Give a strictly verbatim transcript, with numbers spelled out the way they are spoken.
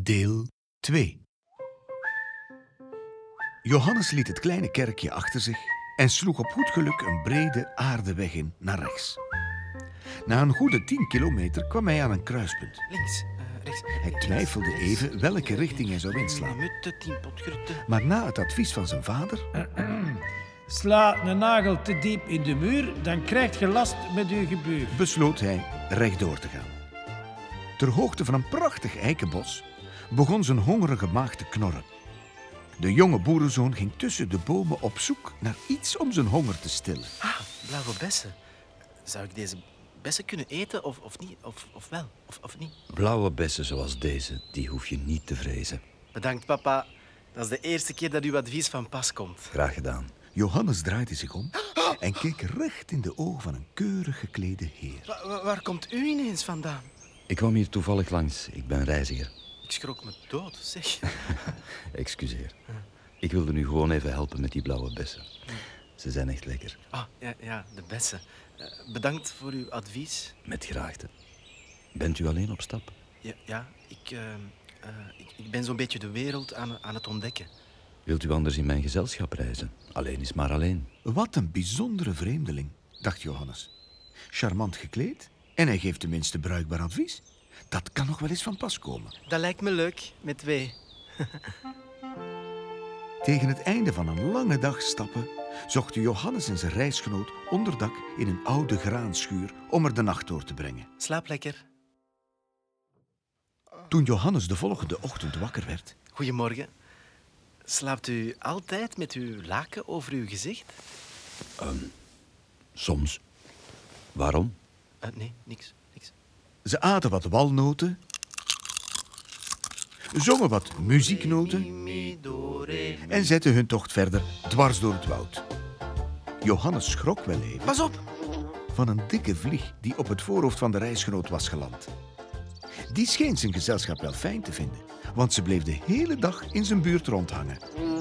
Deel twee. Johannes liet het kleine kerkje achter zich en sloeg op goed geluk een brede aardeweg in naar rechts. Na een goede tien kilometer kwam hij aan een kruispunt. Links, uh, rechts. Hij twijfelde rechts, even welke richting hij zou inslaan. Mutte, tien potgrutte. Maar na het advies van zijn vader Sla een nagel te diep in de muur, dan krijg je last met uw gebuur. besloot hij rechtdoor te gaan. Ter hoogte van een prachtig eikenbos begon zijn hongerige maag te knorren. De jonge boerenzoon ging tussen de bomen op zoek naar iets om zijn honger te stillen. Ah, blauwe bessen. Zou ik deze bessen kunnen eten of, of niet? Of, of wel? Of, of niet? Blauwe bessen zoals deze, die hoef je niet te vrezen. Bedankt, papa. Dat is de eerste keer dat uw advies van pas komt. Graag gedaan. Johannes draaide zich om en keek recht in de ogen van een keurig geklede heer. Wa- wa- waar komt u ineens vandaan? Ik kwam hier toevallig langs. Ik ben reiziger. Ik schrok me dood, zeg. Excuseer. Ik wilde nu gewoon even helpen met die blauwe bessen. Ze zijn echt lekker. Ah, ja, ja, de bessen. Uh, bedankt voor uw advies. Met graagte. Bent u alleen op stap? Ja, ja ik, uh, uh, ik, ik ben zo'n beetje de wereld aan, aan het ontdekken. Wilt u anders in mijn gezelschap reizen? Alleen is maar alleen. Wat een bijzondere vreemdeling, dacht Johannes. Charmant gekleed en hij geeft tenminste bruikbaar advies. Dat kan nog wel eens van pas komen. Dat lijkt me leuk, met twee. Tegen het einde van een lange dag stappen zochten Johannes en zijn reisgenoot onderdak in een oude graanschuur om er de nacht door te brengen. Slaap lekker. Toen Johannes de volgende ochtend wakker werd, Goedemorgen. Slaapt u altijd met uw laken over uw gezicht? Soms. Waarom? Uh, nee, niks, niks. ze aten wat walnoten, zongen wat muzieknoten Mi, do, re, mi. en zetten hun tocht verder dwars door het woud. Johannes schrok wel even Pas op! van een dikke vlieg die op het voorhoofd van de reisgenoot was geland. Die scheen zijn gezelschap wel fijn te vinden, want ze bleef de hele dag in zijn buurt rondhangen.